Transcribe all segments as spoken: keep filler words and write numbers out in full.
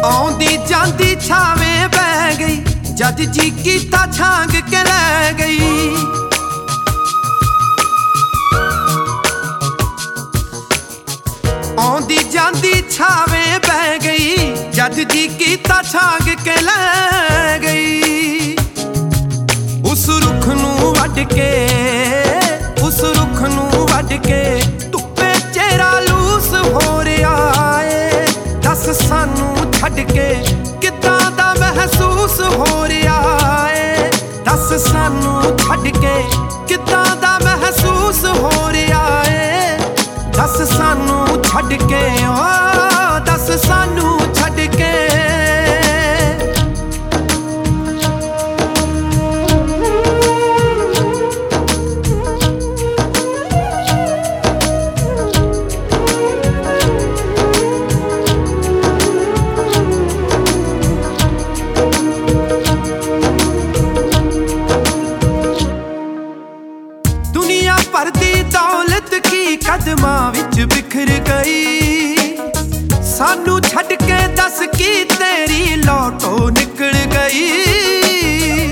ਆਉਂਦੀ ਜਾਂਦੀ ਛਾਵੇਂ ਬਹਿ ਗਈ, ਜਦ ਜੀ ਕੀਤਾ ਛਾਂਗ ਕੇ ਲੈ ਗਈ। ਆਉਂਦੀ ਜਾਂਦੀ ਛਾਵੇਂ ਬਹਿ ਗਈ, ਜਦ ਜੀ ਕੀਤਾ ਛਾਂਗ ਕੇ ਲੈ ਗਈ। ਉਸ ਰੁੱਖ ਨੂੰ ਵੱਢ ਕੇ, ਉਸ ਰੁੱਖ ਨੂੰ ਵੱਢ ਕੇ ਧੁੱਪੇ ਚਿਹਰਾ ਲੂਸ ਹੋ ਰਿਹਾ ਏ। ਦੱਸ ਸਾਨੂੰ ਛੱਡ ਕੇ ਕਿੱਦਾਂ ਦਾ ਮਹਿਸੂਸ ਹੋ ਰਿਹਾ ਏ। ਦੱਸ ਸਾਨੂੰ ਛੱਡ ਕੇ ਕਿੱਦਾਂ ਦਾ ਮਹਿਸੂਸ ਹੋ ਰਿਹਾ ਏ। ਦੱਸ ਸਾਨੂੰ ਛੱਡ ਕੇ, ਓ ਦੱਸ ਸਾਨੂੰ ਛੱਡ ਕੇ। ਦੁਨੀਆ ਭਰ ਦੀ ਦੌਲਤ ਕੀ ਕਦਮਾਂ ਵਿੱਚ ਬਿਖਰ ਗਈ। ਸਾਨੂੰ ਛੱਡ ਕੇ ਦੱਸ ਕੀ ਤੇਰੀ ਲੋਟੋ ਨਿਕਲ ਗਈ।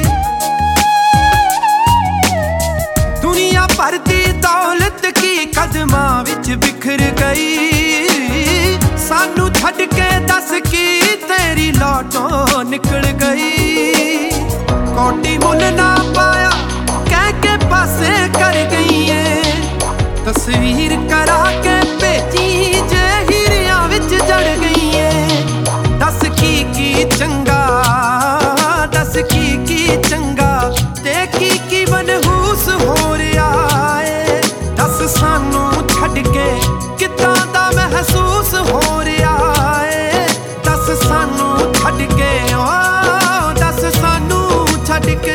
ਦੁਨੀਆ ਭਰ ਦੀ ਦੌਲਤ ਕੀ ਕਦਮਾਂ ਵਿੱਚ ਬਿਖਰ ਗਈ। ਸਾਨੂੰ ਛੱਡ ਕੇ ਦੱਸ ਕੀ ਤੇਰੀ ਲੋਟੋ ਨਿਕਲ ਗਈ। ਕੋਟੀ ਮੁੱਲ ਨਾ ਪਾਇਆ ਕਹਿ ਕੇ ਪਾਸੇ ਕਰ ਗਈ ਏ। ਤਸਵੀਰ ਕਰਾ ਕੇ ਭੇਜੀ ਜੇ ਹੀਰਿਆਂ ਵਿੱਚ ਜੜ ਗਈ ਏ। ਦੱਸ ਕੀ ਕੀ ਚੰਗਾ, ਦੱਸ ਕੀ ਕੀ ਚੰਗਾ ਤੇ ਕੀ ਕੀ ਮਨਹੂਸ ਹੋ ਰਿਹਾ ਏ। ਦੱਸ ਸਾਨੂੰ ਛੱਡ ਕੇ ਕਿੱਦਾਂ ਦਾ ਮਹਿਸੂਸ ਹੋ ਰਿਹਾ ਏ। ਦੱਸ ਸਾਨੂੰ ਛੱਡ ਕੇ, ਓ ਦੱਸ ਸਾਨੂੰ ਛੱਡ ਕੇ।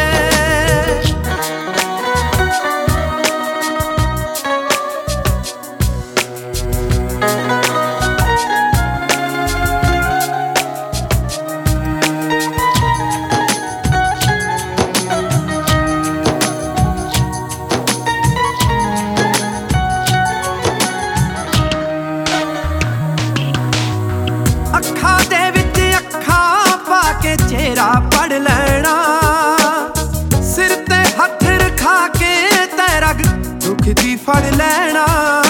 ਅੱਖਾਂ ਦੇ ਵਿੱਚ ਅੱਖਾਂ ਪਾ ਕੇ ਚਿਹਰਾ ਪੜ ਲੈਣਾ। ਸਿਰ ਤੇ ਹੱਥ ਰਖਾ ਕੇ ਤੈ ਰਗ ਦੁੱਖ ਦੀ ਫੜ ਲੈਣਾ।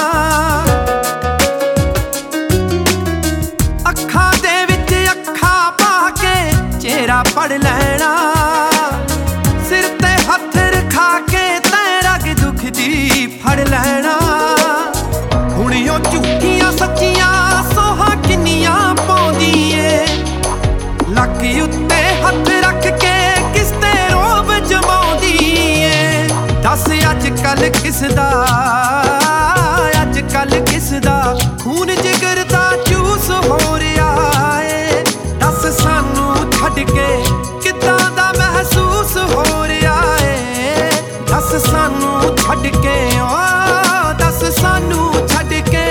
ਅੱਖਾਂ ਦੇ ਵਿੱਚ ਅੱਖਾਂ ਪਾ ਕੇ ਚਿਹਰਾ ਪੜ ਲੈਣਾ। ਸਿਰ ਤੇ ਹੱਥ ਰਖਾ ਕੇ ਤੈ ਰਗ ਦੁੱਖ ਦੀ ਫੜ ਲੈਣਾ। ਹੁਣ ਉਹ ਝੂਠੀਆਂ ਸੱਚੀਆਂ ਸੋਹਾਂ ਕਿੰਨੀਆਂ ਪਾਉਂਦੀ ਏ। ਲੱਕ ਉੱਤੇ ਹੱਥ ਰੱਖ ਕੇ ਕਿਸ ਤੇ ਰੋਬ ਜਮਾਉਂਦੀ ਏ। ਦੱਸ ਅੱਜ ਕੱਲ ਕਿਸ ਦਾ, ਅੱਜ ਕੱਲ ਕਿਸ ਦਾ ਖੂਨ ਜਿਗਰ ਦਾ ਜੂਸ ਹੋ ਰਿਹਾ ਏ। ਦੱਸ ਸਾਨੂੰ ਛੱਡ ਕੇ ਕਿੱਦਾਂ ਦਾ ਮਹਿਸੂਸ ਹੋ ਰਿਹਾ ਏ। ਦੱਸ ਸਾਨੂੰ ਛੱਡ ਕੇ, ਓ ਦੱਸ ਸਾਨੂੰ ਛੱਡ ਕੇ।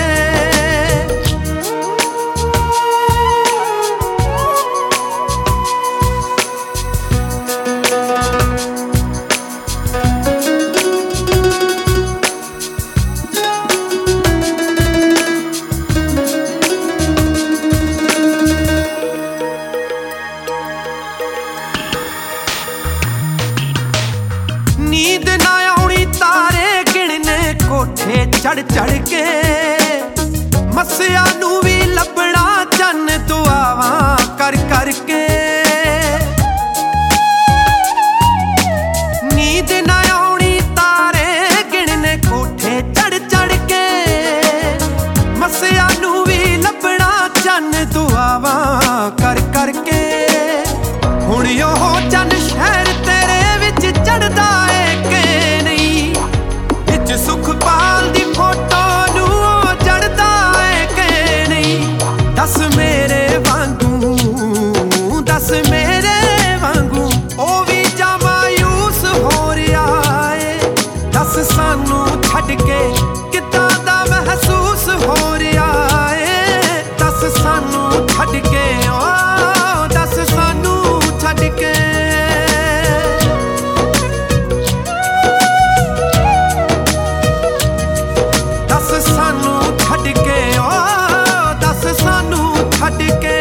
ਨੀਂਦ ਨਾ ਆਉਣੀ ਤਾਰੇ ਗਿਣਨੇ ਕੋਠੇ ਚੜ ਚੜ ਕੇ। ਮੱਸਿਆ ਨੂੰ ਵੀ ਲੱਭਣਾ ਚੰਨ ਦੁਆਵਾਂ ਕਰ ਕਰਕੇ। ਨੀਂਦ ਨਾ ਆਉਣੀ ਤਾਰੇ ਗਿਣਨੇ ਕੋਠੇ ਚੜ ਚੜ ਕੇ। ਮੱਸਿਆ ਨੂੰ ਵੀ ਲੱਭਣਾ ਚੰਨ ਦੁਆਵਾਂ ਕਰ ਕਰਕੇ। ਹੁਣ ਉਹ ਚੰਨ ਸ਼ਹਿਰ ਤੇਰੇ ਵਿੱਚ ਚੜਦਾ ਏ ਕਿ ਨਹੀਂ। ਵਿੱਚ ਸੁਖਪਾਲ ਦੀ ਫੋਟੋ ਨੂੰ ਉਹ ਜੜਦਾ ਏ ਕਿ ਨਹੀਂ। ਦੱਸ ਮੇਰੇ ਵਾਂਗੂ, ਦੱਸ ਮੇਰੇ ਵਾਂਗੂ ਉਹ ਵੀ ਜਾਂ ਮਾਯੂਸ ਹੋ ਰਿਹਾ ਏ। ਦੱਸ ਸਾਨੂੰ ਛੱਡ ਕੇ ਕਿੱਦਾਂ ਦਾ ਮਹਿਸੂਸ ਹੋ ਰਿਹਾ ਏ। ਦੱਸ ਸਾਨੂੰ ਛੱਡ ਕੇ, ਓ ਦੱਸ ਸਾਨੂੰ ਛੱਡ ਕੇ। ਦੱਸ ਸਾਨੂੰ ਛੱਡ ਕੇ, ਓ ਦੱਸ ਸਾਨੂੰ ਛੱਡ ਕੇ।